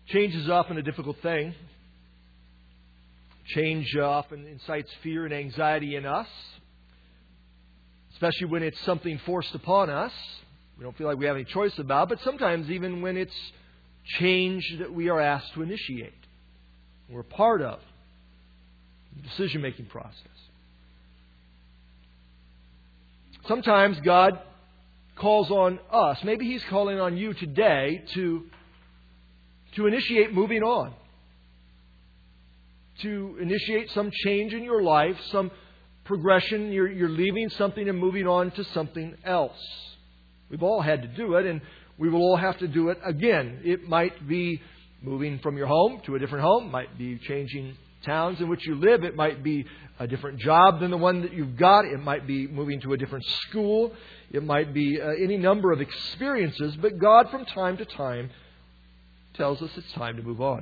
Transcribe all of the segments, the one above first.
Change is often a difficult thing. Change often incites fear and anxiety in us, especially when it's something forced upon us. We don't feel like we have any choice about, but sometimes even when it's change that we are asked to initiate. We're part of the decision-making process. Sometimes God calls on us. Maybe He's calling on you today to initiate moving on. To initiate some change in your life, some progression. You're leaving something and moving on to something else. We've all had to do it, and we will all have to do it again. It might be moving from your home to a different home. It might be changing towns in which you live. It might be a different job than the one that you've got. It might be moving to a different school. It might be any number of experiences. But God, from time to time, tells us it's time to move on.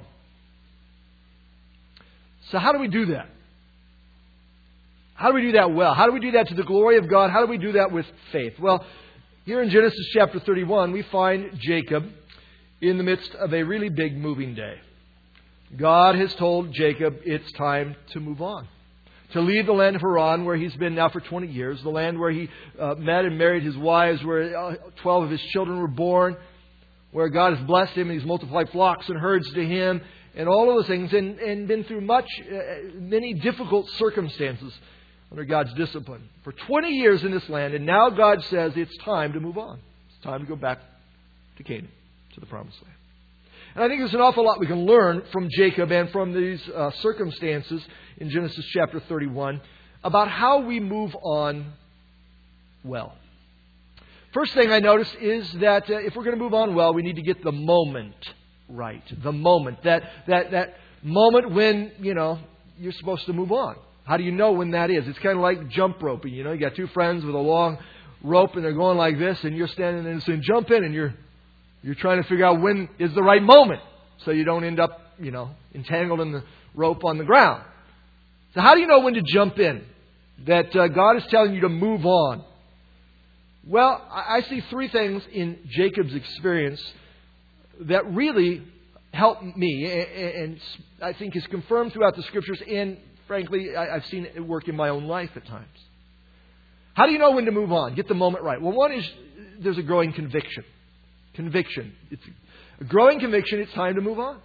So how do we do that? How do we do that well? How do we do that to the glory of God? How do we do that with faith? Well, here in Genesis chapter 31, we find Jacob in the midst of a really big moving day. God has told Jacob it's time to move on. To leave the land of Haran, where he's been now for 20 years. The land where he met and married his wives, where 12 of his children were born. Where God has blessed him and He's multiplied flocks and herds to him. And all of those things. And been through many difficult circumstances under God's discipline. For 20 years in this land. And now God says it's time to move on. It's time to go back to Canaan, to the Promised Land. And I think there's an awful lot we can learn from Jacob and from these circumstances in Genesis chapter 31 about how we move on well. First thing I notice is that if we're going to move on well, we need to get the moment right. The moment. That moment when, you're supposed to move on. How do you know when that is? It's kind of like jump roping. You got two friends with a long rope and they're going like this and you're standing there and saying, jump in, and you're trying to figure out when is the right moment so you don't end up, entangled in the rope on the ground. So how do you know when to jump in? That God is telling you to move on. Well, I see three things in Jacob's experience that really help me and I think is confirmed throughout the Scriptures, and frankly, I've seen it work in my own life at times. How do you know when to move on? Get the moment right. Well, one is there's a growing conviction. Conviction. It's a growing conviction. It's time to move on.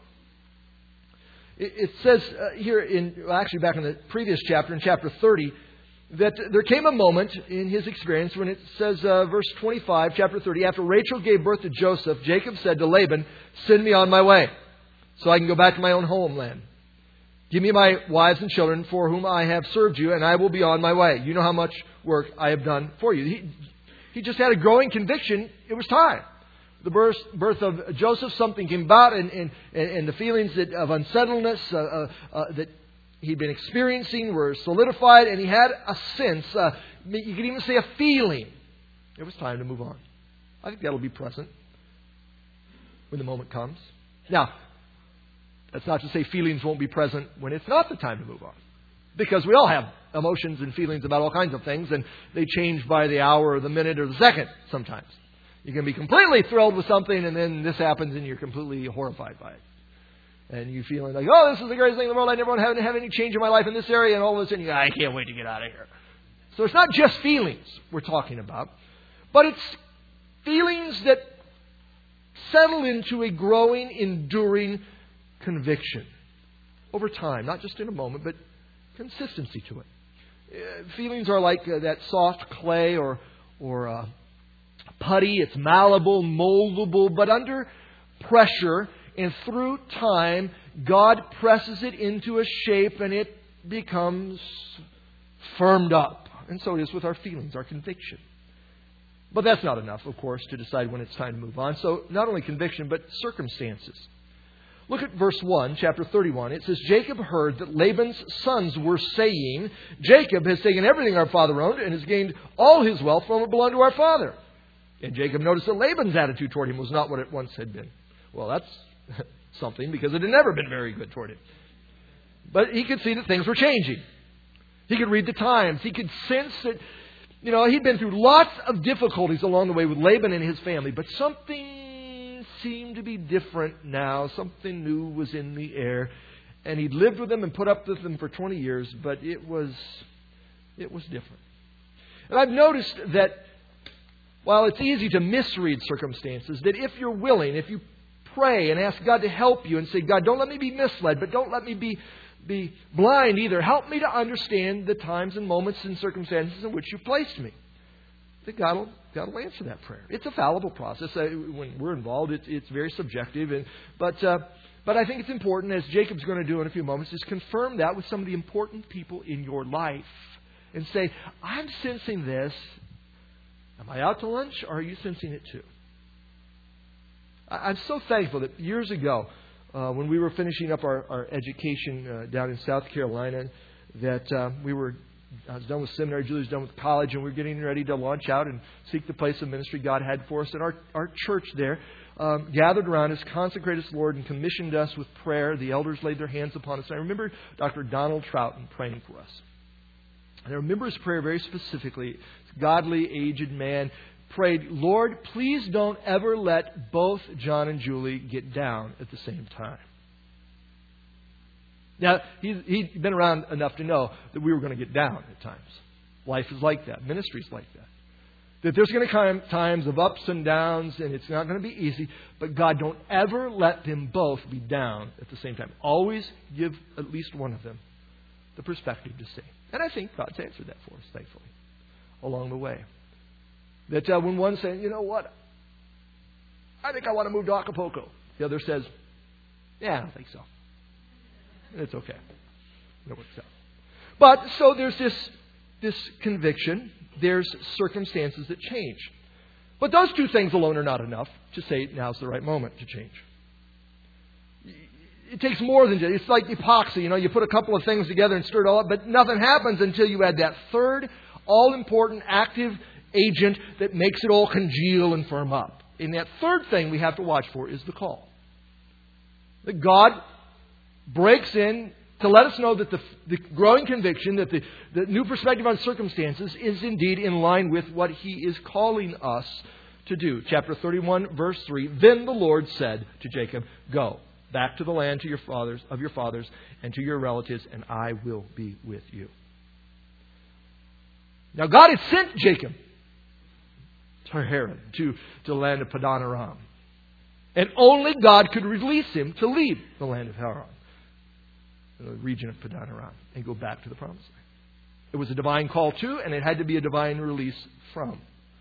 It says here back in the previous chapter, in chapter 30, that there came a moment in his experience when it says, verse 25, chapter 30, after Rachel gave birth to Joseph, Jacob said to Laban, send me on my way so I can go back to my own homeland. Give me my wives and children for whom I have served you, and I will be on my way. You know how much work I have done for you. He just had a growing conviction. It was time. The birth of Joseph, something came about, and the feelings of unsettledness that he'd been experiencing were solidified, and he had a sense, you could even say a feeling. It was time to move on. I think that'll be present when the moment comes. Now, that's not to say feelings won't be present when it's not the time to move on. Because we all have emotions and feelings about all kinds of things, and they change by the hour or the minute or the second sometimes. You can be completely thrilled with something, and then this happens, and you're completely horrified by it. And you feeling like, oh, this is the greatest thing in the world. I never want to have any change in my life in this area. And all of a sudden, I can't wait to get out of here. So it's not just feelings we're talking about, but it's feelings that settle into a growing, enduring conviction over time. Not just in a moment, but consistency to it. Feelings are like that soft clay or putty. It's malleable, moldable, but under pressure and through time, God presses it into a shape and it becomes firmed up. And so it is with our feelings, our conviction. But that's not enough, of course, to decide when it's time to move on. So not only conviction, but circumstances. Look at verse 1, chapter 31. It says, Jacob heard that Laban's sons were saying, Jacob has taken everything our father owned and has gained all his wealth from what belonged to our father. And Jacob noticed that Laban's attitude toward him was not what it once had been. Well, that's something, because it had never been very good toward him. But he could see that things were changing. He could read the times. He could sense that, he'd been through lots of difficulties along the way with Laban and his family. But something seemed to be different now. Something new was in the air. And he'd lived with them and put up with them for 20 years, but it was different. And I've noticed that while it's easy to misread circumstances, that if you're willing, if you pray and ask God to help you and say, God, don't let me be misled, but don't let me be blind either. Help me to understand the times and moments and circumstances in which you've placed me. That God will answer that prayer. It's a fallible process. When we're involved, it's very subjective. But I think it's important, as Jacob's going to do in a few moments, is confirm that with some of the important people in your life. And say, I'm sensing this. Am I out to lunch, or are you sensing it too? I'm so thankful that years ago, when we were finishing up our education down in South Carolina, that I was done with seminary, Julie was done with college, and we were getting ready to launch out and seek the place of ministry God had for us. And our church there gathered around us, consecrated us, Lord, and commissioned us with prayer. The elders laid their hands upon us. And I remember Dr. Donald Troughton praying for us. And I remember his prayer very specifically. This godly, aged man prayed, Lord, please don't ever let both John and Julie get down at the same time. Now, he'd been around enough to know that we were going to get down at times. Life is like that. Ministry is like that. That there's going to come times of ups and downs, and it's not going to be easy. But God, don't ever let them both be down at the same time. Always give at least one of them the perspective to see. And I think God's answered that for us, thankfully, along the way. That when one's saying, you know what, I think I want to move to Acapulco. The other says, yeah, I don't think so. And it's okay. It works out. But so there's this conviction. There's circumstances that change. But those two things alone are not enough to say now's the right moment to change. It takes more than just, it's like epoxy. You put a couple of things together and stir it all up, but nothing happens until you add that third, all-important, active agent that makes it all congeal and firm up. And that third thing we have to watch for is the call. That God breaks in to let us know that the growing conviction, that the new perspective on circumstances is indeed in line with what He is calling us to do. Chapter 31, verse 3, Then the Lord said to Jacob, Go back to the land of your fathers and to your relatives, and I will be with you. Now God had sent Jacob to Haran, to the land of Padan Aram. And only God could release him to leave the land of Haran, the region of Padan Aram, and go back to the promised land. It was a divine call to, and it had to be a divine release from.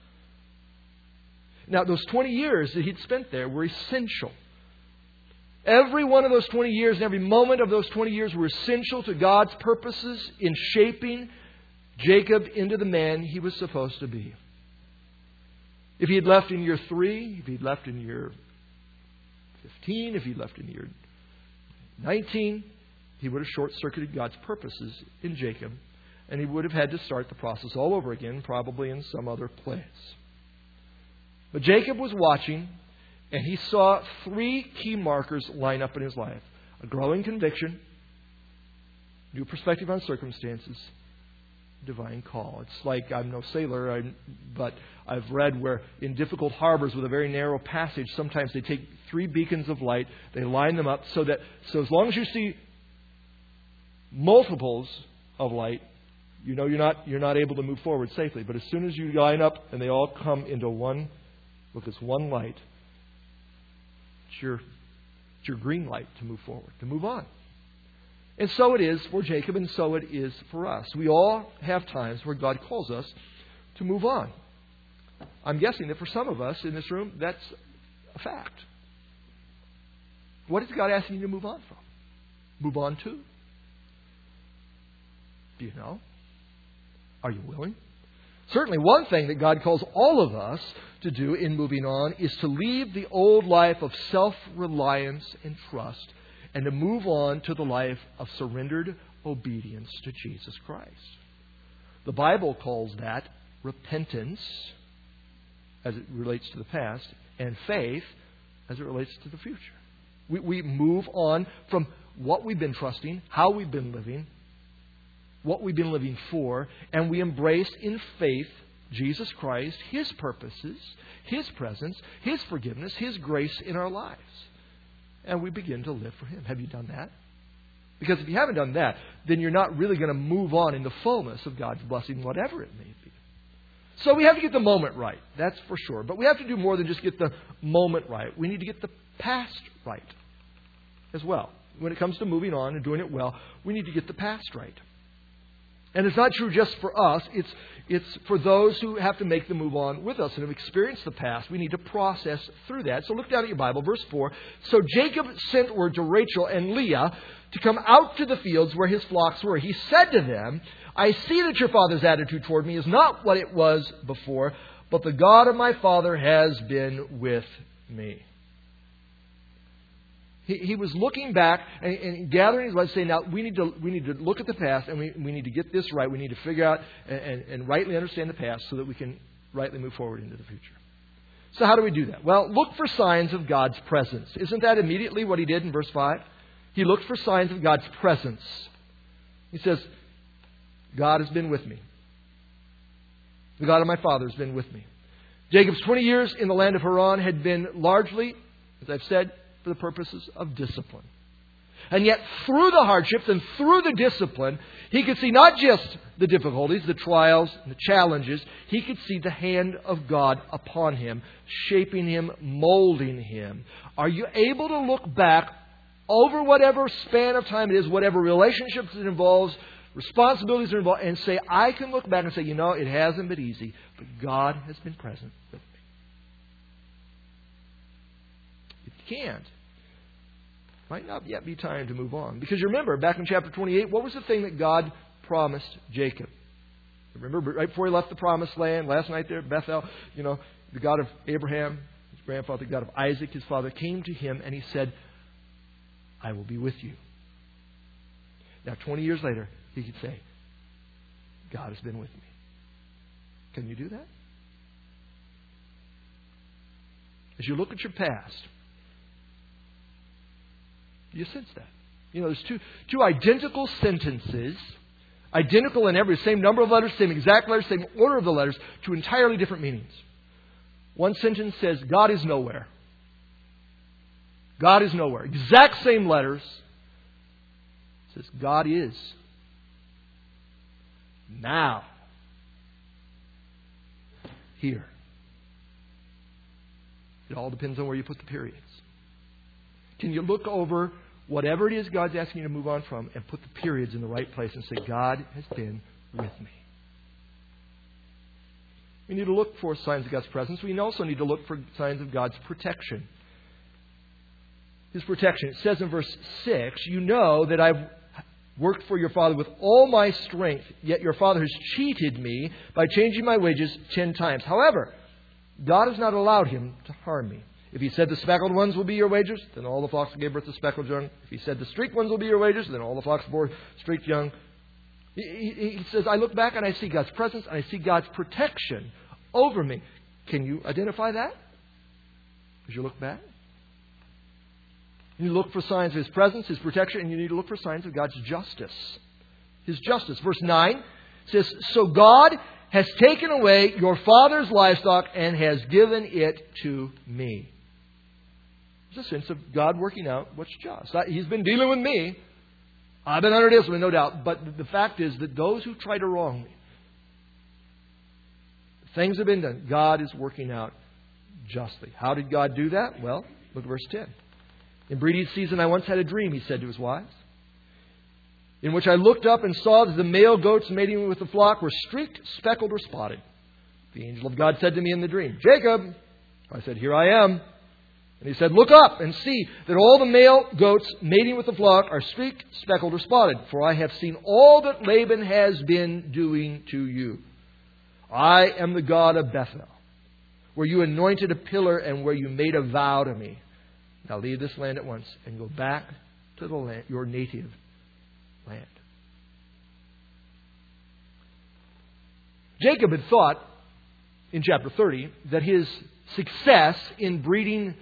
Now, those 20 years that he'd spent there were essential. Every one of those 20 years and every moment of those 20 years were essential to God's purposes in shaping Jacob into the man he was supposed to be. If he had left in year 3, if he'd left in year 15, if he'd left in year 19, he would have short-circuited God's purposes in Jacob, and he would have had to start the process all over again, probably in some other place. But Jacob was watching, and he saw 3 key markers line up in his life. A growing conviction, new perspective on circumstances, divine call. It's like, I'm no sailor, but I've read where in difficult harbors with a very narrow passage, sometimes they take 3 beacons of light, they line them up so as long as you see multiples of light, you're not able to move forward safely. But as soon as you line up and they all come into one, with this one light, it's your green light to move forward, to move on. And so it is for Jacob, and so it is for us. We all have times where God calls us to move on. I'm guessing that for some of us in this room, that's a fact. What is God asking you to move on from? Move on to? Do you know? Are you willing? Certainly one thing that God calls all of us to do in moving on is to leave the old life of self-reliance and trust and to move on to the life of surrendered obedience to Jesus Christ. The Bible calls that repentance as it relates to the past and faith as it relates to the future. We move on from what we've been trusting, how we've been living, what we've been living for, and we embrace in faith the Jesus Christ, His purposes, His presence, His forgiveness, His grace in our lives. And we begin to live for Him. Have you done that? Because if you haven't done that, then you're not really going to move on in the fullness of God's blessing, whatever it may be. So we have to get the moment right. That's for sure. But we have to do more than just get the moment right. We need to get the past right as well. When it comes to moving on and doing it well, we need to get the past right. And it's not true just for us. It's for those who have to make the move on with us and have experienced the past. We need to process through that. So look down at your Bible, verse 4. So Jacob sent word to Rachel and Leah to come out to the fields where his flocks were. He said to them, I see that your father's attitude toward me is not what it was before, but the God of my father has been with me. He was looking back and gathering his life, saying, now we need to look at the past and we need to get this right. We need to figure out and rightly understand the past so that we can rightly move forward into the future. So how do we do that? Well, look for signs of God's presence. Isn't that immediately what he did in verse 5? He looked for signs of God's presence. He says, God has been with me. The God of my father has been with me. Jacob's 20 years in the land of Haran had been largely, as I've said, for the purposes of discipline. And yet, through the hardships and through the discipline, he could see not just the difficulties, the trials, the challenges. He could see the hand of God upon him, shaping him, molding him. Are you able to look back over whatever span of time it is, whatever relationships it involves, responsibilities are involved, and say, I can look back and say, it hasn't been easy, but God has been present with me. If you can't, might not yet be time to move on. Because you remember, back in chapter 28, what was the thing that God promised Jacob? Remember, right before he left the promised land, last night there at Bethel, the God of Abraham, his grandfather, the God of Isaac, his father, came to him and he said, I will be with you. Now, 20 years later, he could say, God has been with me. Can you do that? As you look at your past, you sense that. There's two identical sentences, identical in every, same number of letters, same exact letters, same order of the letters, to entirely different meanings. One sentence says, God is nowhere. God is nowhere. Exact same letters. It says, God is now here. It all depends on where you put the periods. Can you look over whatever it is God's asking you to move on from and put the periods in the right place and say, God has been with me? We need to look for signs of God's presence. We also need to look for signs of God's protection. His protection. It says in verse 6, you know that I've worked for your father with all my strength, yet your father has cheated me by changing my wages 10 times. However, God has not allowed him to harm me. If he said the speckled ones will be your wages, then all the flocks gave birth to speckled young. If he said the streaked ones will be your wages, then all the flocks bore streaked young. He says, I look back and I see God's presence and I see God's protection over me. Can you identify that as you look back? You need to look for signs of His presence, His protection, and you need to look for signs of God's justice. His justice. Verse 9 says, so God has taken away your father's livestock and has given it to me. There's a sense of God working out what's just. He's been dealing with me. I've been under discipline, no doubt. But the fact is that those who try to wrong me, things have been done. God is working out justly. How did God do that? Well, look at verse 10. In breeding season, I once had a dream, he said to his wives, in which I looked up and saw that the male goats mating with the flock were streaked, speckled, or spotted. The angel of God said to me in the dream, Jacob. I said, here I am. And he said, look up and see that all the male goats mating with the flock are streaked, speckled, or spotted. For I have seen all that Laban has been doing to you. I am the God of Bethel, where you anointed a pillar and where you made a vow to me. Now leave this land at once and go back to the land, your native land. Jacob had thought in chapter 30 that his success in breeding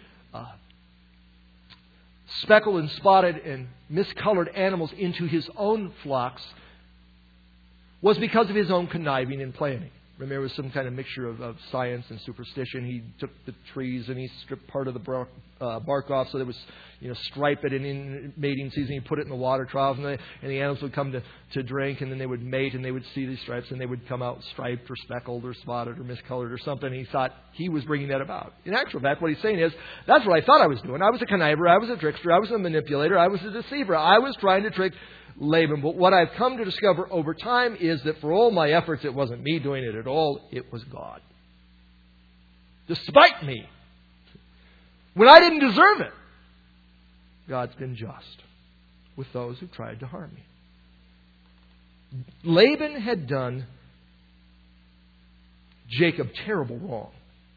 speckled and spotted and miscolored animals into his own flocks was because of his own conniving and planning. Remember, it was some kind of mixture of science and superstition. He took the trees and he stripped part of the bark off so that it was, striped, and in mating season he put it in the water troughs, and the animals would come to drink, and then they would mate, and they would see these stripes, and they would come out striped or speckled or spotted or miscolored or something. And he thought he was bringing that about. In actual fact, what he's saying is, that's what I thought I was doing. I was a conniver, I was a trickster, I was a manipulator, I was a deceiver. I was trying to trick Laban. But what I've come to discover over time is that for all my efforts, it wasn't me doing it at all. It was God. Despite me. When I didn't deserve it. God's been just with those who tried to harm me. Laban had done Jacob terrible wrong.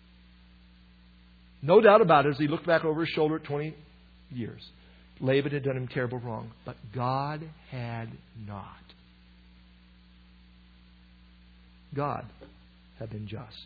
No doubt about it, as he looked back over his shoulder at 20 years. Laban had done him terrible wrong, but God had not. God had been just.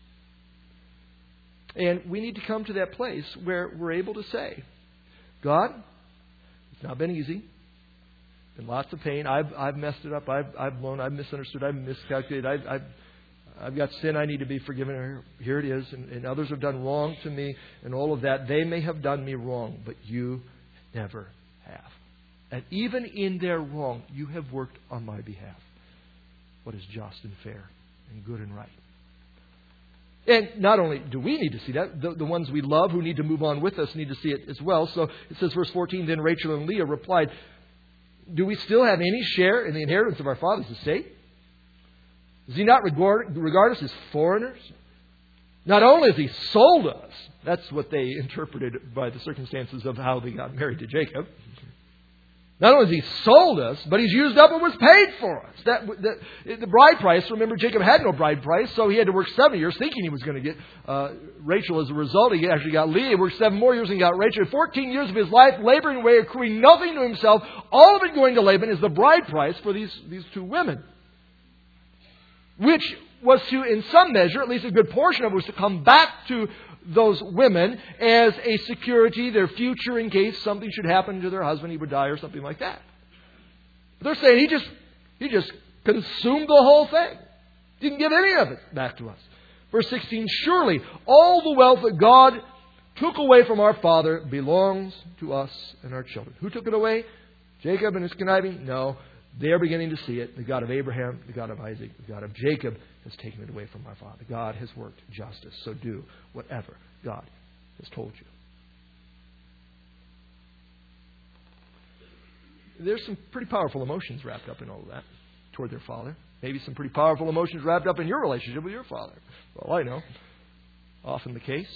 And we need to come to that place where we're able to say, God, it's not been easy. Been lots of pain. I've messed it up. I've blown. I've misunderstood. I've miscalculated. I've got sin I need to be forgiven. Here it is. And others have done wrong to me and all of that. They may have done me wrong, but you never have. And even in their wrong, you have worked on my behalf. What is just and fair and good and right. And not only do we need to see that, the ones we love who need to move on with us need to see it as well. So it says, verse 14, then Rachel and Leah replied, do we still have any share in the inheritance of our father's estate? Does he not regard us as foreigners? Not only has he sold us, that's what they interpreted by the circumstances of how they got married to Jacob. Not only has he sold us, but he's used up what was paid for us. The bride price, remember, Jacob had no bride price, so he had to work 7 years thinking he was going to get Rachel as a result. He actually got Leah. He worked 7 more years and got Rachel. 14 years of his life laboring away, accruing nothing to himself. All of it going to Laban is the bride price for these two women. Which was to, in some measure, at least a good portion of it, was to come back to those women as a security, their future, in case something should happen to their husband, he would die or something like that. But they're saying he just consumed the whole thing. Didn't give any of it back to us. Verse 16, surely all the wealth that God took away from our father belongs to us and our children. Who took it away? Jacob and his conniving? No. They are beginning to see it. The God of Abraham, the God of Isaac, the God of Jacob has taken it away from our father. God has worked justice. So do whatever God has told you. There's some pretty powerful emotions wrapped up in all of that toward their father. Maybe some pretty powerful emotions wrapped up in your relationship with your father. Well, I know. Often the case.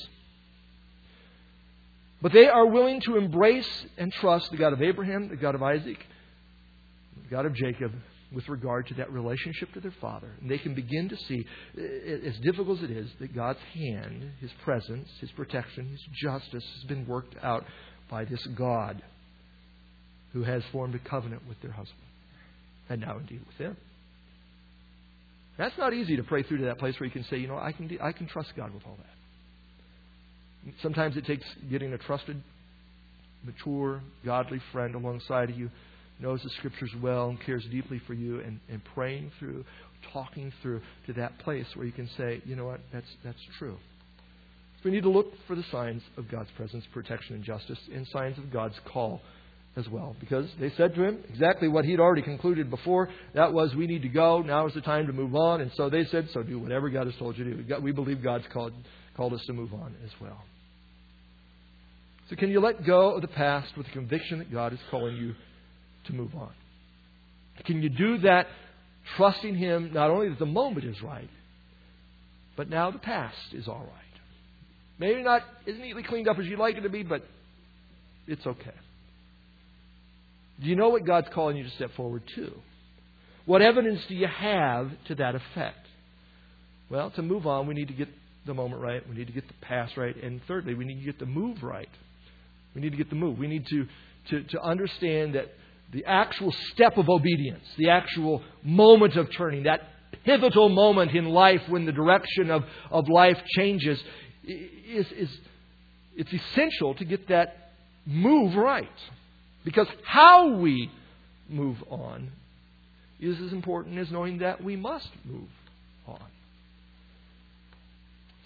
But they are willing to embrace and trust the God of Abraham, the God of Isaac, the God of Jacob, with regard to that relationship to their father. And they can begin to see, as difficult as it is, that God's hand, His presence, His protection, His justice has been worked out by this God who has formed a covenant with their husband. And now indeed with them. That's not easy to pray through to that place where you can say, I can trust God with all that. Sometimes it takes getting a trusted, mature, godly friend alongside of you, knows the Scriptures well and cares deeply for you, and praying through, talking through to that place where you can say, you know what, that's true. So we need to look for the signs of God's presence, protection, and justice, and signs of God's call as well. Because they said to him exactly what he'd already concluded before. That was, we need to go. Now is the time to move on. And so they said, so do whatever God has told you to do. We believe God's called us to move on as well. So can you let go of the past with the conviction that God is calling you to move on? Can you do that trusting Him not only that the moment is right, but now the past is all right? Maybe not as neatly cleaned up as you'd like it to be, but it's okay. Do you know what God's calling you to step forward to? What evidence do you have to that effect? Well, to move on, we need to get the moment right. We need to get the past right. And thirdly, we need to get the move right. We need to get the move. We need to understand that the actual step of obedience, the actual moment of turning, that pivotal moment in life when the direction of life changes, it's essential to get that move right. Because how we move on is as important as knowing that we must move on.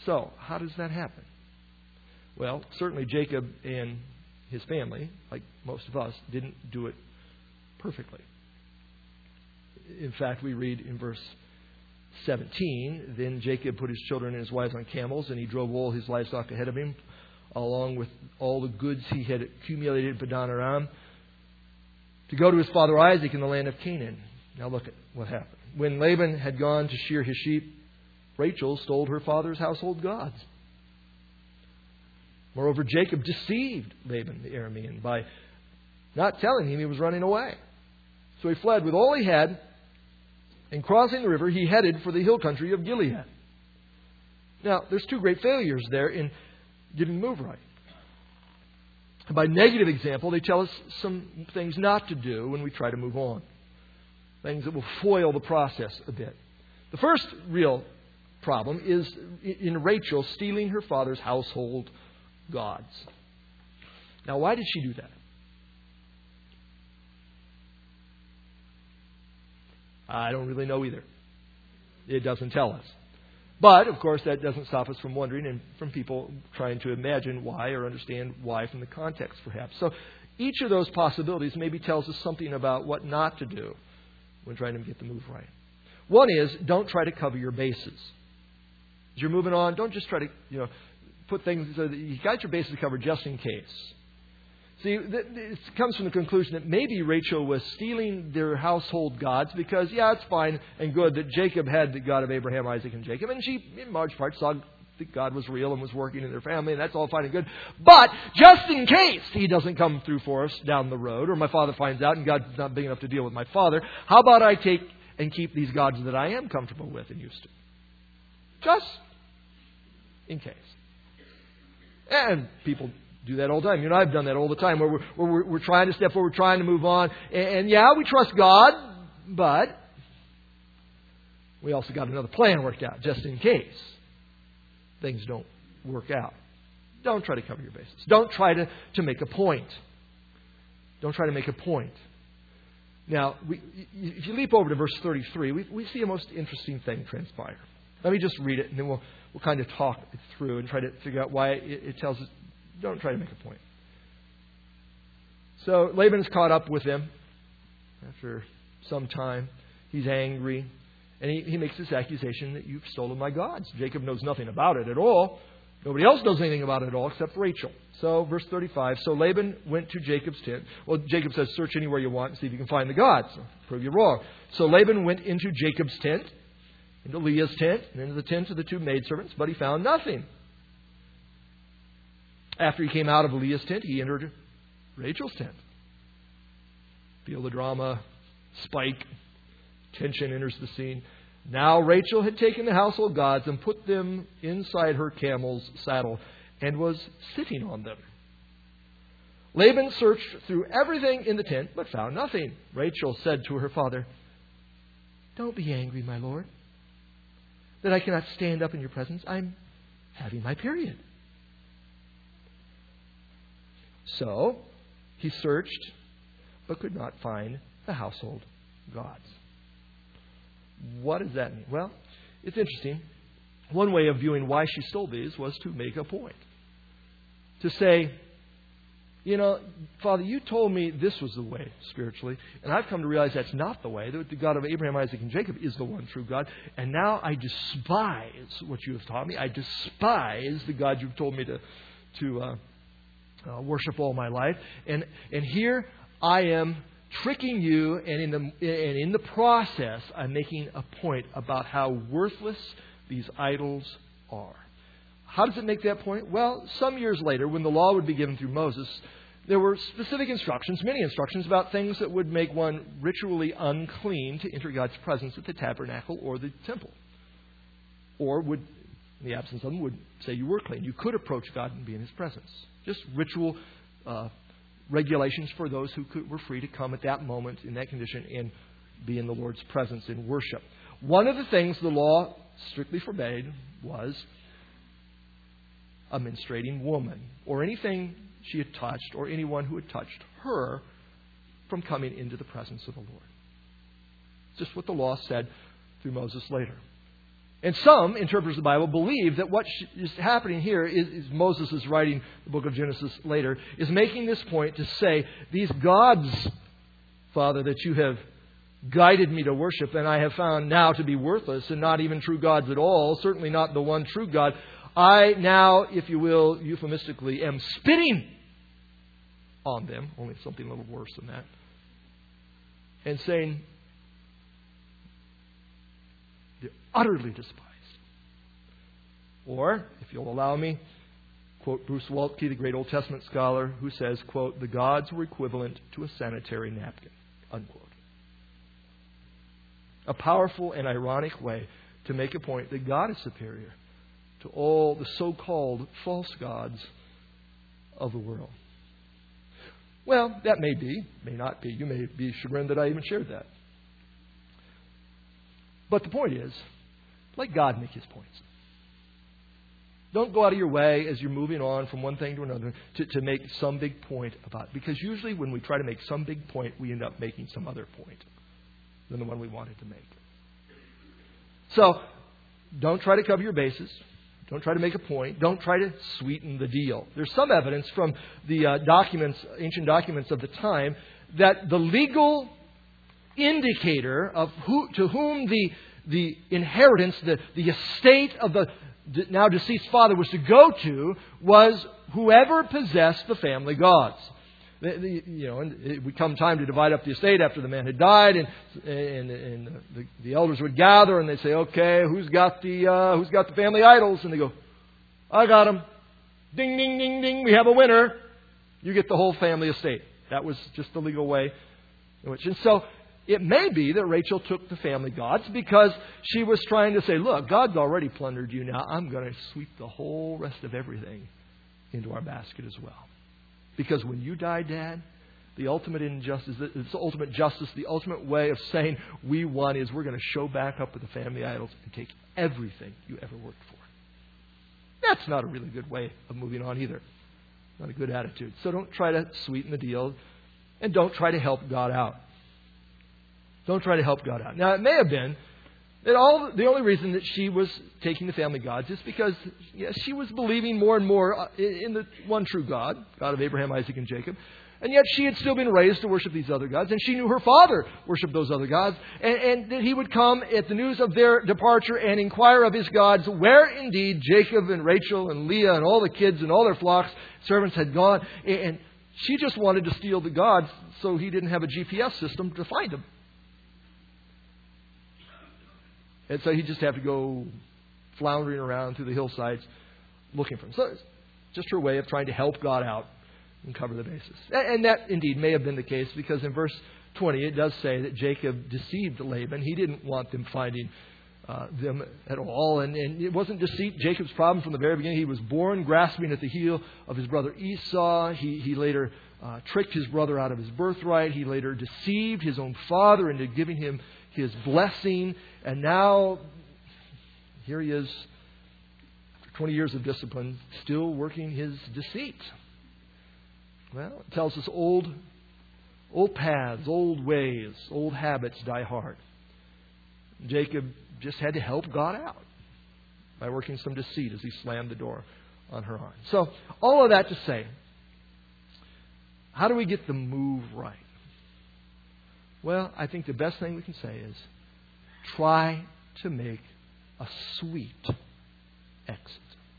So, how does that happen? Well, certainly Jacob and his family, like most of us, didn't do it perfectly. In fact, we read in verse 17, then Jacob put his children and his wives on camels, and he drove all his livestock ahead of him, along with all the goods he had accumulated in Padan Aram, to go to his father Isaac in the land of Canaan. Now look at what happened. When Laban had gone to shear his sheep, Rachel stole her father's household gods. Moreover, Jacob deceived Laban the Aramean by not telling him he was running away. So he fled with all he had, and crossing the river, he headed for the hill country of Gilead. Now, there's two great failures there in getting the move right. And by negative example, they tell us some things not to do when we try to move on. Things that will foil the process a bit. The first real problem is in Rachel stealing her father's household gods. Now, why did she do that? I don't really know either. It doesn't tell us. But, of course, that doesn't stop us from wondering and from people trying to imagine why or understand why from the context, perhaps. So each of those possibilities maybe tells us something about what not to do when trying to get the move right. One is, don't try to cover your bases. As you're moving on, don't just try to, put things so that you got your bases covered just in case. See, it comes from the conclusion that maybe Rachel was stealing their household gods because, it's fine and good that Jacob had the God of Abraham, Isaac, and Jacob. And she, in large part, saw that God was real and was working in their family, and that's all fine and good. But just in case He doesn't come through for us down the road, or my father finds out and God's not big enough to deal with my father, how about I take and keep these gods that I am comfortable with and used to? Just in case. And people do that all the time. I've done that all the time where we're trying to step forward, we're trying to move on. And we trust God, but we also got another plan worked out just in case things don't work out. Don't try to cover your bases. Don't try to make a point. Don't try to make a point. Now, if you leap over to verse 33, we see a most interesting thing transpire. Let me just read it, and then we'll kind of talk it through and try to figure out why it tells us don't try to make a point. So Laban is caught up with them after some time. He's angry, and he makes this accusation that you've stolen my gods. Jacob knows nothing about it at all. Nobody else knows anything about it at all except Rachel. So, verse 35, so Laban went to Jacob's tent. Well, Jacob says, search anywhere you want and see if you can find the gods. I'll prove you wrong. So Laban went into Jacob's tent, into Leah's tent, and into the tent of the two maidservants, but he found nothing. After he came out of Leah's tent, he entered Rachel's tent. Feel the drama, spike, tension enters the scene. Now Rachel had taken the household gods and put them inside her camel's saddle and was sitting on them. Laban searched through everything in the tent but found nothing. Rachel said to her father, don't be angry, my lord, that I cannot stand up in your presence. I'm having my period. So he searched but could not find the household gods. What does that mean? Well, it's interesting. One way of viewing why she stole these was to make a point. To say, Father, you told me this was the way spiritually, and I've come to realize that's not the way. The God of Abraham, Isaac, and Jacob is the one true God. And now I despise what you have taught me. I despise the God you've told me to worship all my life. And here I am tricking you, and in the process, I'm making a point about how worthless these idols are. How does it make that point? Well, some years later, when the law would be given through Moses, there were specific instructions, many instructions, about things that would make one ritually unclean to enter God's presence at the tabernacle or the temple. Or would, in the absence of them, would say you were clean. You could approach God and be in His presence. Just ritual regulations for those who were free to come at that moment in that condition and be in the Lord's presence in worship. One of the things the law strictly forbade was a menstruating woman or anything she had touched or anyone who had touched her from coming into the presence of the Lord. Just what the law said through Moses later. And some interpreters of the Bible believe that what is happening here is Moses is writing the book of Genesis later, is making this point to say, these gods, Father, that you have guided me to worship and I have found now to be worthless and not even true gods at all, certainly not the one true God, I now, if you will, euphemistically, am spitting on them, only something a little worse than that, and saying, they're utterly despised. Or, if you'll allow me, quote Bruce Waltke, the great Old Testament scholar, who says, quote, the gods were equivalent to a sanitary napkin, unquote. A powerful and ironic way to make a point that God is superior to all the so-called false gods of the world. Well, that may be, may not be. You may be chagrined that I even shared that. But the point is, let God make His points. Don't go out of your way as you're moving on from one thing to another to make some big point about it. Because usually when we try to make some big point, we end up making some other point than the one we wanted to make. So, don't try to cover your bases. Don't try to make a point. Don't try to sweeten the deal. There's some evidence from the documents, ancient documents of the time, that the legal indicator of to whom the inheritance, the estate of the now deceased father was to go to was whoever possessed the family gods. And it would come time to divide up the estate after the man had died, and the elders would gather and they'd say, "Okay, who's got the family idols?" And they go, "I got them. Ding, ding, ding, ding. We have a winner. You get the whole family estate." That was just the legal way in which. And so it may be that Rachel took the family gods because she was trying to say, "Look, God's already plundered you. Now I'm going to sweep the whole rest of everything into our basket as well." Because when you die, Dad, the ultimate injustice, the ultimate justice, the ultimate way of saying we won is we're going to show back up with the family idols and take everything you ever worked for. That's not a really good way of moving on either. Not a good attitude. So don't try to sweeten the deal, and don't try to help God out. Don't try to help God out. Now, it may have been that the only reason that she was taking the family gods is because she was believing more and more in the one true God, God of Abraham, Isaac, and Jacob. And yet she had still been raised to worship these other gods. And she knew her father worshipped those other gods. And that he would come at the news of their departure and inquire of his gods where indeed Jacob and Rachel and Leah and all the kids and all their flocks, servants had gone. And she just wanted to steal the gods so he didn't have a GPS system to find them. And so he'd just have to go floundering around through the hillsides looking for them. So it's just her way of trying to help God out and cover the bases. And that indeed may have been the case because in verse 20 it does say that Jacob deceived Laban. He didn't want them finding them at all. And it wasn't deceit Jacob's problem from the very beginning. He was born grasping at the heel of his brother Esau. He later tricked his brother out of his birthright. He later deceived his own father into giving him his blessing, and now here he is, after 20 years of discipline, still working his deceit. Well, it tells us old paths, old ways, old habits die hard. Jacob just had to help God out by working some deceit as he slammed the door on her arm. So, all of that to say, how do we get the move right? Well, I think the best thing we can say is try to make a sweet exit.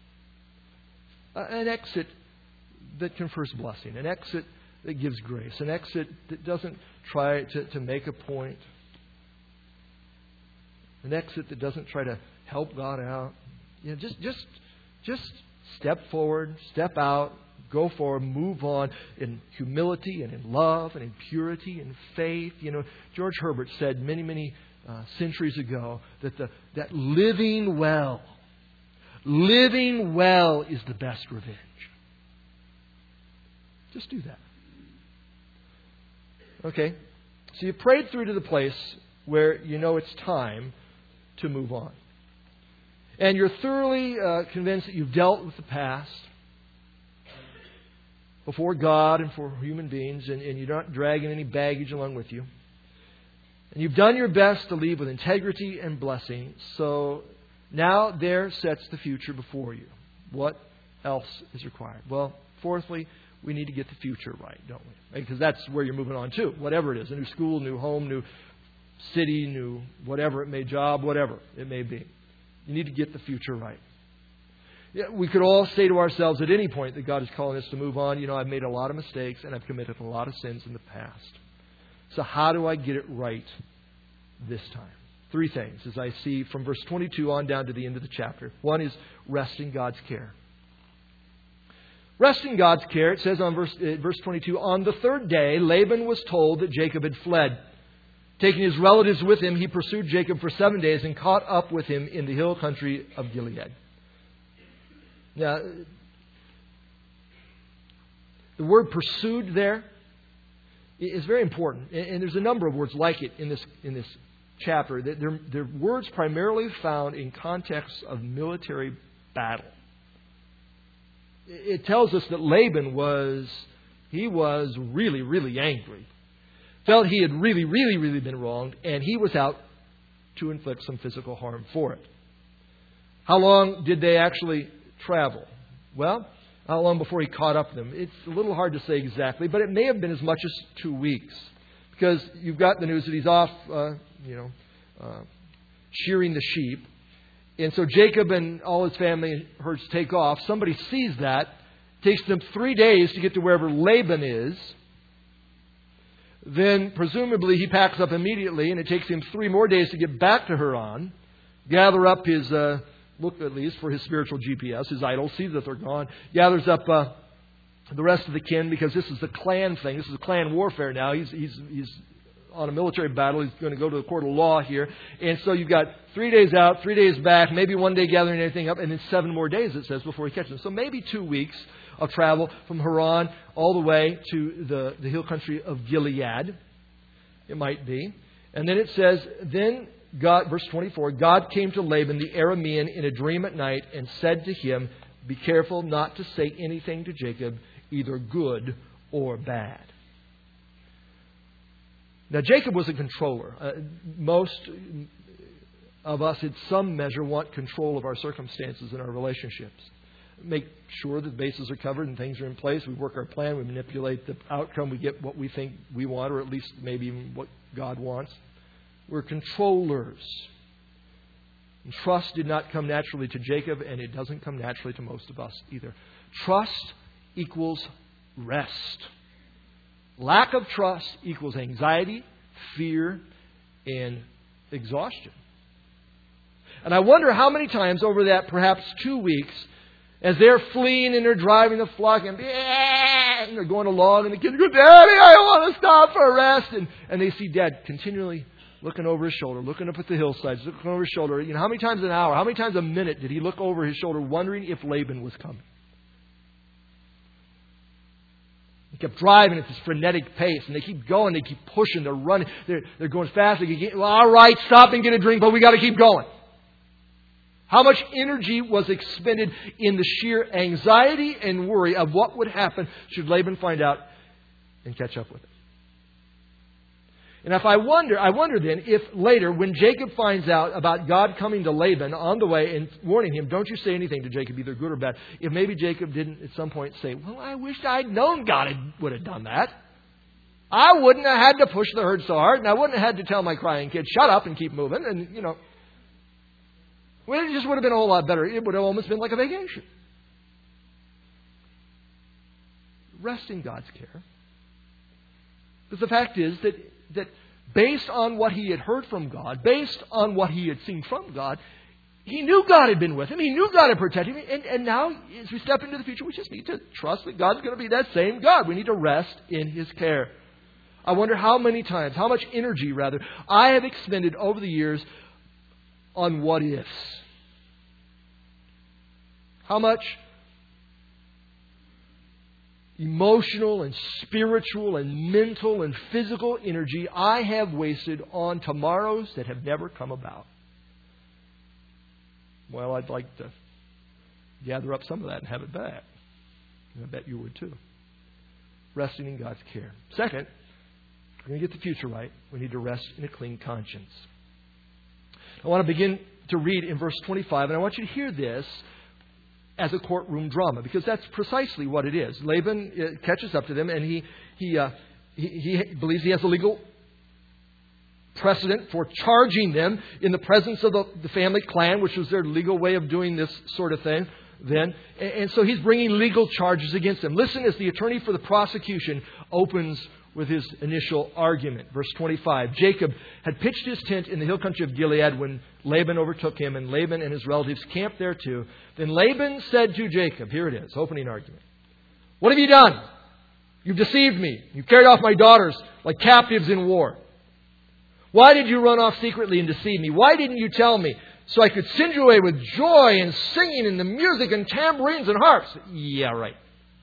An exit that confers blessing. An exit that gives grace. An exit that doesn't try to make a point. An exit that doesn't try to help God out. Just step forward, step out, go forward, move on in humility and in love and in purity and faith. George Herbert said many centuries ago that living well is the best revenge. Just do that. Okay, so you prayed through to the place where you know it's time to move on. And you're thoroughly convinced that you've dealt with the past before God and for human beings, and you're not dragging any baggage along with you. And you've done your best to leave with integrity and blessing. So Now there sets the future before you. What else is required? Well, fourthly, we need to get the future right, don't we? Because that's where you're moving on to. Whatever it is. A new school, new home, new city, new whatever it may job, whatever it may be. You need to get the future right. Yeah, we could all say to ourselves at any point that God is calling us to move on, I've made a lot of mistakes and I've committed a lot of sins in the past. So how do I get it right this time? 3 things, as I see from verse 22 on down to the end of the chapter. One is rest in God's care. Rest in God's care. It says on verse 22, on the 3rd day, Laban was told that Jacob had fled. Taking his relatives with him, he pursued Jacob for 7 days and caught up with him in the hill country of Gilead. Now, the word pursued there is very important. And there's a number of words like it in this chapter. They're words primarily found in context of military battle. It tells us that Laban was really, really angry. Felt he had really, really, really been wronged, and he was out to inflict some physical harm for it. How long did they actually travel? Well, how long before he caught up with them? It's a little hard to say exactly, but it may have been as much as 2 weeks. Because you've got the news that he's off, shearing the sheep. And so Jacob and all his family herds take off. Somebody sees that. It takes them 3 days to get to wherever Laban is. Then, presumably, he packs up immediately, and it takes him 3 more days to get back to Haran, gather up his, look at least for his spiritual GPS, his idols, sees that they're gone, gathers up the rest of the kin, because this is the clan thing. This is a clan warfare now. He's on a military battle. He's going to go to the court of law here. And so you've got 3 days out, 3 days back, maybe 1 day gathering everything up, and then 7 more days, it says, before he catches them. So maybe 2 weeks of travel from Haran all the way to the hill country of Gilead. It might be. And then it says, then God, verse 24, God came to Laban the Aramean in a dream at night and said to him, be careful not to say anything to Jacob, either good or bad. Now, Jacob was a controller. Most of us, in some measure, want control of our circumstances and our relationships. Make sure that the bases are covered and things are in place. We work our plan. We manipulate the outcome. We get what we think we want, or at least maybe even what God wants. We're controllers. And trust did not come naturally to Jacob, and it doesn't come naturally to most of us either. Trust equals rest. Lack of trust equals anxiety, fear, and exhaustion. And I wonder how many times over that perhaps 2 weeks, as they're fleeing and they're driving the flock and they're going along and the kids go, Daddy, I don't want to stop for a rest. And they see Dad continually looking over his shoulder, looking up at the hillsides, looking over his shoulder. How many times an hour, how many times a minute did he look over his shoulder wondering if Laban was coming? He kept driving at this frenetic pace, and they keep going, they keep pushing, they're running, they're going fast. All right, stop and get a drink, but we got to keep going. How much energy was expended in the sheer anxiety and worry of what would happen should Laban find out and catch up with it? And I wonder then if later, when Jacob finds out about God coming to Laban on the way and warning him, don't you say anything to Jacob, either good or bad, if maybe Jacob didn't at some point say, well, I wish I'd known God would have done that. I wouldn't have had to push the herd so hard, and I wouldn't have had to tell my crying kid, shut up and keep moving, and, well, it just would have been a whole lot better. It would have almost been like a vacation. Rest in God's care. Because the fact is that based on what he had heard from God, based on what he had seen from God, he knew God had been with him. He knew God had protected him. And now, as we step into the future, we just need to trust that God's going to be that same God. We need to rest in his care. I wonder how many times, how much energy, rather, I have expended over the years on what ifs. How much emotional and spiritual and mental and physical energy I have wasted on tomorrows that have never come about. Well, I'd like to gather up some of that and have it back. And I bet you would too. Resting in God's care. Second, we're going to get the future right. We need to rest in a clean conscience. I want to begin to read in verse 25, and I want you to hear this as a courtroom drama, because that's precisely what it is. Laban catches up to them, and he believes he has a legal precedent for charging them in the presence of the family clan, which was their legal way of doing this sort of thing then. And so he's bringing legal charges against them. Listen as the attorney for the prosecution opens with his initial argument. Verse 25, Jacob had pitched his tent in the hill country of Gilead when Laban overtook him, and Laban and his relatives camped there too. Then Laban said to Jacob, here it is, opening argument. What have you done? You've deceived me. You carried off my daughters like captives in war. Why did you run off secretly and deceive me? Why didn't you tell me so I could send you away with joy and singing and the music and tambourines and harps? Yeah, right.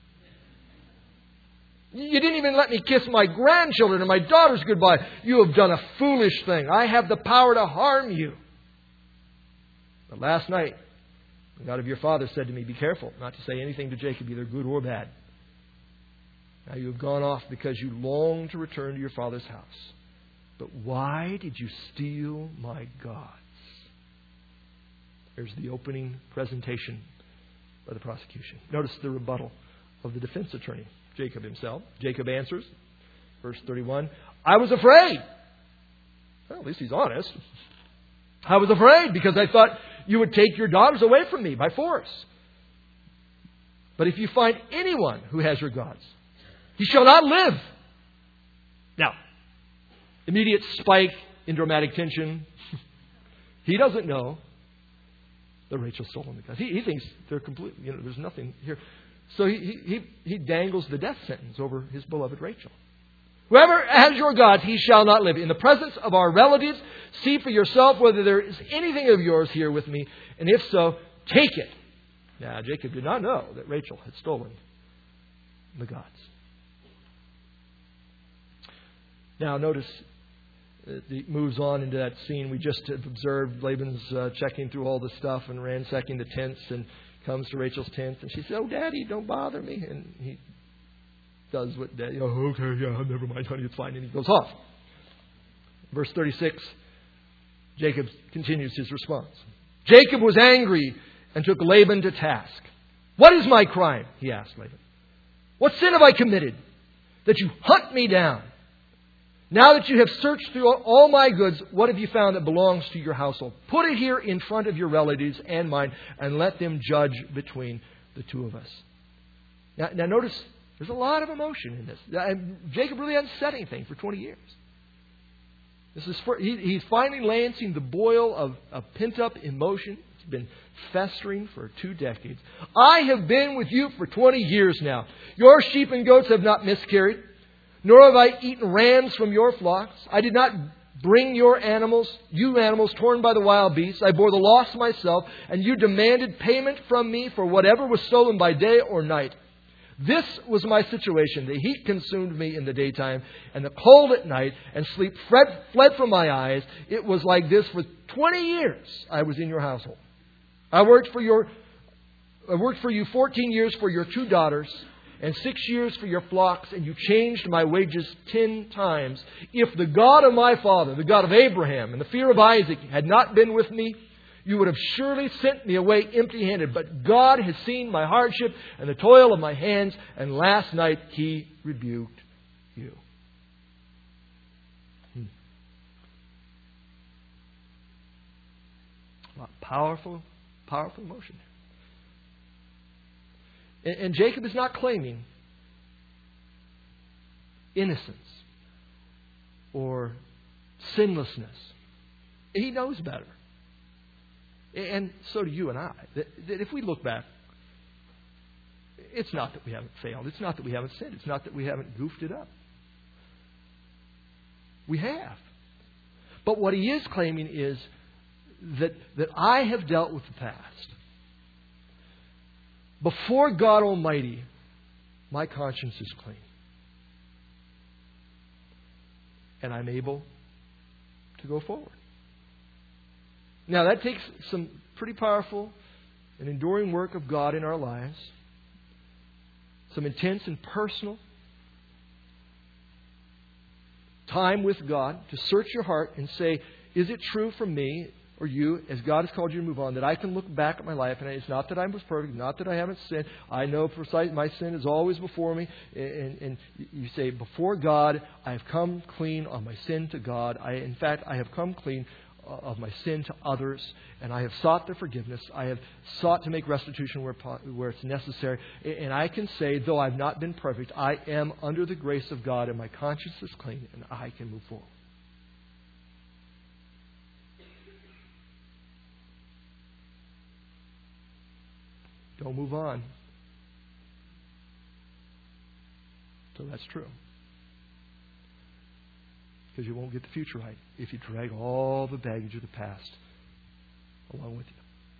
You didn't even let me kiss my grandchildren and my daughters goodbye. You have done a foolish thing. I have the power to harm you. But last night, the God of your father said to me, be careful not to say anything to Jacob, either good or bad. Now you have gone off because you long to return to your father's house. But why did you steal my gods? Here's the opening presentation by the prosecution. Notice the rebuttal of the defense attorney, Jacob himself. Jacob answers, verse 31, I was afraid. Well, at least he's honest. I was afraid because I thought you would take your daughters away from me by force. But if you find anyone who has your gods, he shall not live. Now, immediate spike in dramatic tension. He doesn't know that Rachel stole the gods. He thinks they're complete. There's nothing here. So he dangles the death sentence over his beloved Rachel. Whoever has your gods, he shall not live. In the presence of our relatives, see for yourself whether there is anything of yours here with me, and if so, take it. Now, Jacob did not know that Rachel had stolen the gods. Now, notice it moves on into that scene we just have observed. Laban's checking through all the stuff and ransacking the tents, and comes to Rachel's tent, and she says, "Oh, Daddy, don't bother me." And he does what Daddy, okay, yeah, never mind, honey, it's fine. And he goes off. Verse 36, Jacob continues his response. Jacob was angry and took Laban to task. What is my crime? He asked Laban. What sin have I committed that you hunt me down? Now that you have searched through all my goods, what have you found that belongs to your household? Put it here in front of your relatives and mine, and let them judge between the two of us. Now notice, there's a lot of emotion in this. Jacob really hasn't said anything for 20 years. He's finally lancing the boil of pent-up emotion. It's been festering for 2 decades. I have been with you for 20 years now. Your sheep and goats have not miscarried, nor have I eaten rams from your flocks. I did not bring you animals torn by the wild beasts. I bore the loss myself, and you demanded payment from me for whatever was stolen by day or night. This was my situation. The heat consumed me in the daytime, and the cold at night, and sleep fled from my eyes. It was like this for 20 years I was in your household. I worked for you 14 years for your 2 daughters, and 6 years for your flocks, and you changed my wages 10 times. If the God of my father, the God of Abraham, and the fear of Isaac had not been with me, you would have surely sent me away empty-handed. But God has seen my hardship and the toil of my hands, and last night He rebuked you. Powerful emotion. And Jacob is not claiming innocence or sinlessness. He knows better. And so do you and I. That if we look back, it's not that we haven't failed. It's not that we haven't sinned. It's not that we haven't goofed it up. We have. But what he is claiming is that I have dealt with the past. Before God Almighty, my conscience is clean. And I'm able to go forward. Now, that takes some pretty powerful and enduring work of God in our lives. Some intense and personal time with God to search your heart and say, is it true from me? or you, as God has called you to move on, that I can look back at my life, and it's not that I was perfect, not that I haven't sinned. I know my sin is always before me. And you say, before God, I have come clean on my sin to God. In fact, I have come clean of my sin to others, and I have sought their forgiveness. I have sought to make restitution where it's necessary. And I can say, though I've not been perfect, I am under the grace of God, and my conscience is clean, and I can move forward. Don't move on till that's true. Because you won't get the future right if you drag all the baggage of the past along with you.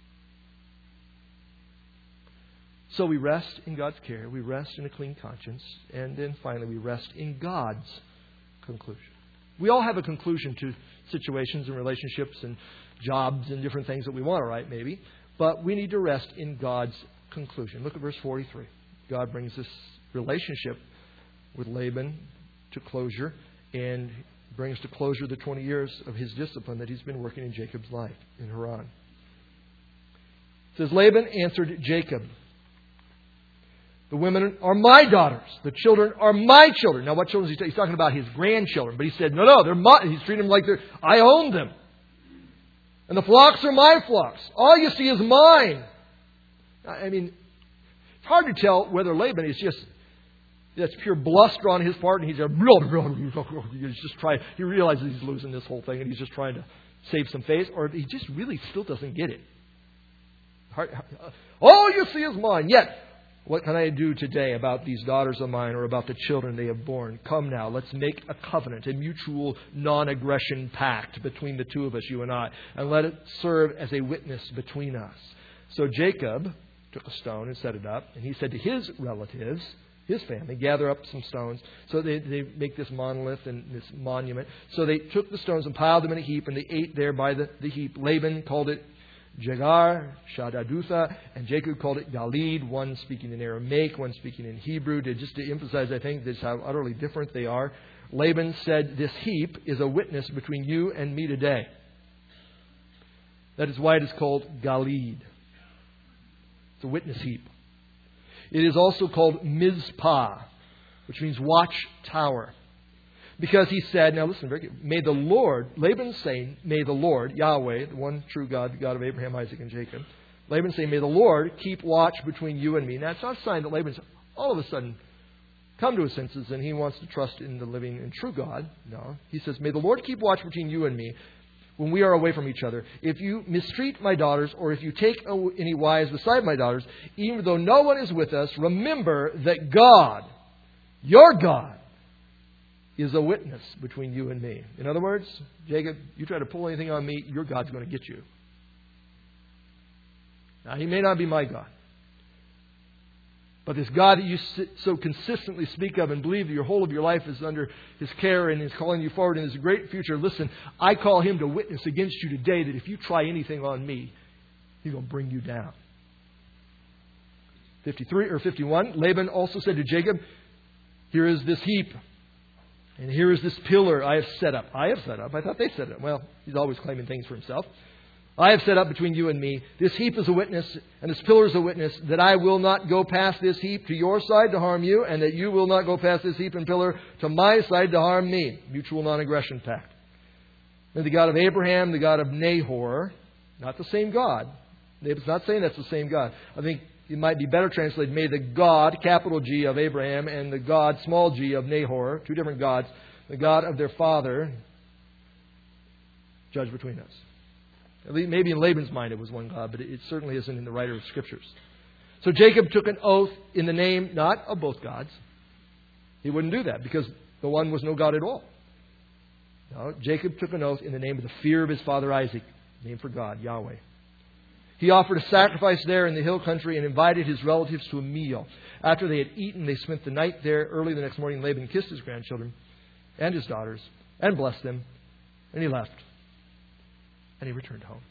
So we rest in God's care. We rest in a clean conscience. And then finally, we rest in God's conclusion. We all have a conclusion to situations and relationships and jobs and different things that we want to write, maybe. But we need to rest in God's conclusion. Look at verse 43. God brings this relationship with Laban to closure and brings to closure the 20 years of his discipline that he's been working in Jacob's life in Haran. It says, Laban answered Jacob, the women are my daughters. The children are my children. Now, what children is he He's talking about his grandchildren. But he said, no, they're my. He's treating them like I own them. And the flocks are my flocks. All you see is mine. I mean, it's hard to tell whether Laban is that's pure bluster on his part, and he's just trying. He realizes he's losing this whole thing, and he's just trying to save some face, or he just really still doesn't get it. All you see is mine. Yet, what can I do today about these daughters of mine, or about the children they have borne? Come now, let's make a covenant, a mutual non-aggression pact between the two of us, you and I, and let it serve as a witness between us. So Jacob took a stone and set it up, and he said to his relatives, his family, gather up some stones. So they make this monolith and this monument. So they took the stones and piled them in a heap, and they ate there by the heap. Laban called it Jegar, Shadadutha, and Jacob called it Galid, one speaking in Aramaic, one speaking in Hebrew. Just to emphasize, I think, this how utterly different they are. Laban said, this heap is a witness between you and me today. That is why it is called Galid. It's a witness heap. It is also called Mizpah, which means watch tower. Because he said, now listen, may the Lord, Laban's saying, may the Lord, Yahweh, the one true God, the God of Abraham, Isaac, and Jacob, Laban's saying, may the Lord keep watch between you and me. Now, it's not a sign that Laban's all of a sudden come to his senses and he wants to trust in the living and true God. No. He says, may the Lord keep watch between you and me when we are away from each other. If you mistreat my daughters, or if you take any wives beside my daughters, even though no one is with us, remember that God, your God, is a witness between you and me. In other words, Jacob, you try to pull anything on me, your God's going to get you. Now, he may not be my God. But this God that you so consistently speak of and believe that your whole of your life is under His care and is calling you forward in His great future, listen, I call Him to witness against you today that if you try anything on me, He's going to bring you down. 51, Laban also said to Jacob, here is this heap, and here is this pillar I have set up. I have set up. I thought they set it up. Well, he's always claiming things for himself. I have set up between you and me. This heap is a witness, and this pillar is a witness, that I will not go past this heap to your side to harm you, and that you will not go past this heap and pillar to my side to harm me. Mutual non-aggression pact. And the God of Abraham, the God of Nahor, not the same God. It's not saying that's the same God. I think it might be better translated, may the God, capital G, of Abraham, and the God, small g, of Nahor, two different gods, the God of their father, judge between us. At least, maybe in Laban's mind it was one God, but it certainly isn't in the writer of Scriptures. So Jacob took an oath in the name, not of both gods. He wouldn't do that because the one was no God at all. No, Jacob took an oath in the name of the fear of his father Isaac, name for God, Yahweh. He offered a sacrifice there in the hill country and invited his relatives to a meal. After they had eaten, they spent the night there. Early the next morning, Laban kissed his grandchildren and his daughters and blessed them, and he left. And he returned home.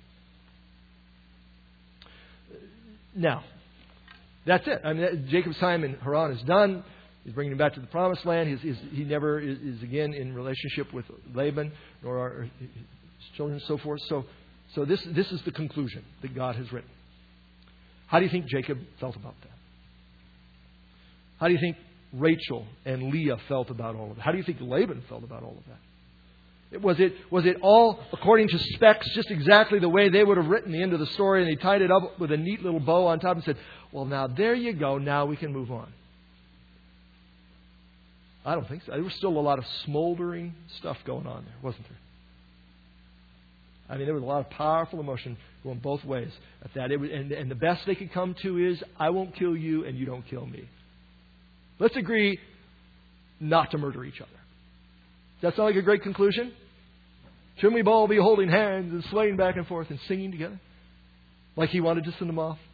Now, that's it. I mean, Jacob's time in Haran is done. He's bringing him back to the promised land. He never is again in relationship with Laban, nor are his children and so forth. So So this is the conclusion that God has written. How do you think Jacob felt about that? How do you think Rachel and Leah felt about all of that? How do you think Laban felt about all of that? Was it all according to specs, just exactly the way they would have written the end of the story, and they tied it up with a neat little bow on top and said, well, now there you go, now we can move on? I don't think so. There was still a lot of smoldering stuff going on there, wasn't there? I mean, there was a lot of powerful emotion going both ways at that. And the best they could come to is, I won't kill you and you don't kill me. Let's agree not to murder each other. Does that sound like a great conclusion? Shouldn't we all be holding hands and swaying back and forth and singing together? Like he wanted to send them off?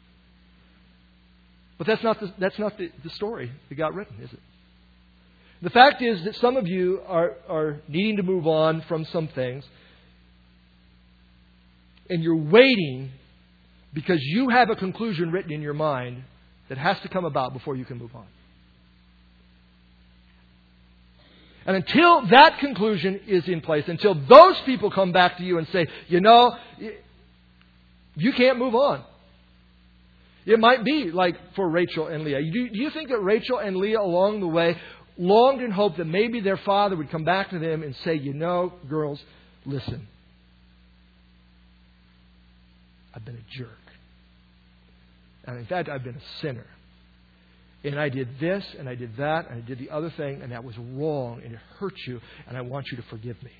But that's not the story that got written, is it? The fact is that some of you are needing to move on from some things. And you're waiting because you have a conclusion written in your mind that has to come about before you can move on. And until that conclusion is in place, until those people come back to you and say, you know, you can't move on. It might be like for Rachel and Leah. Do you think that Rachel and Leah along the way longed and hoped that maybe their father would come back to them and say, you know, girls, listen. I've been a jerk. And in fact, I've been a sinner. And I did this, and I did that, and I did the other thing, and that was wrong, and it hurt you, and I want you to forgive me.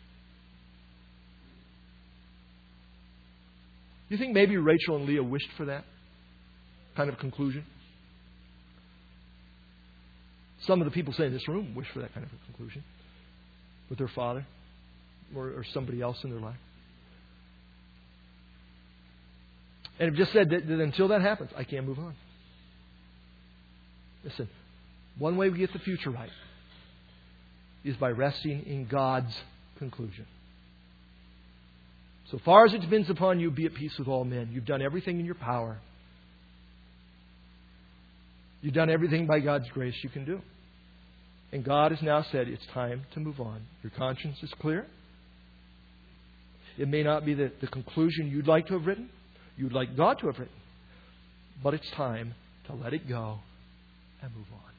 You think maybe Rachel and Leah wished for that kind of conclusion? Some of the people sitting in this room wish for that kind of a conclusion with their father or somebody else in their life. And have just said that until that happens, I can't move on. Listen, one way we get the future right is by resting in God's conclusion. So far as it depends upon you, be at peace with all men. You've done everything in your power. You've done everything by God's grace you can do. And God has now said it's time to move on. Your conscience is clear. It may not be the conclusion you'd like to have written, you'd like God to have written, but it's time to let it go and move on.